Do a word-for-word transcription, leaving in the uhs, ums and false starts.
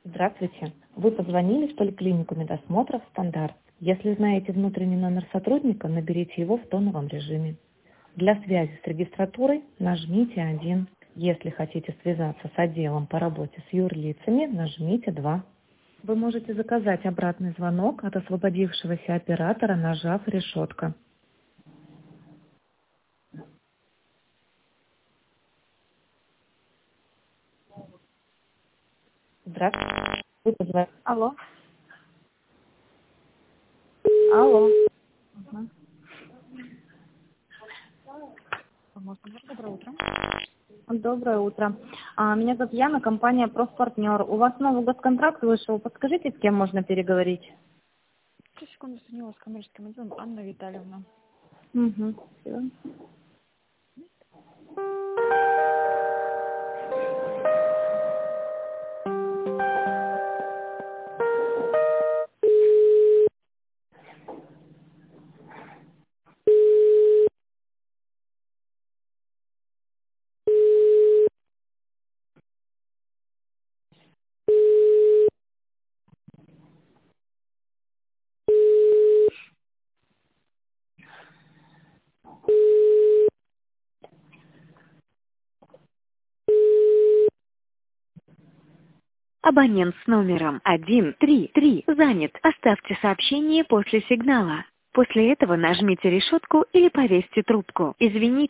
Здравствуйте. Вы позвонили в поликлинику медосмотров «Стандарт». Если знаете внутренний номер сотрудника, наберите его в тоновом режиме. Для связи с регистратурой нажмите один. Если хотите связаться с отделом по работе с юрлицами, нажмите два. Вы можете заказать обратный звонок от освободившегося оператора, нажав решетка. Здравствуйте. Вы позвонили. Алло. Алло. Мгм. Можно? Доброе утро. Доброе утро. А, Меня зовут Яна, компания «Профпартнер». У вас новый госконтракт вышел. Подскажите, с кем можно переговорить? Сейчас, секунду, соединила с коммерческим отделом Анна Витальевна. Угу. Всё. Абонент с номером один три три занят. Оставьте сообщение после сигнала. После этого нажмите решетку или повесьте трубку. Извините.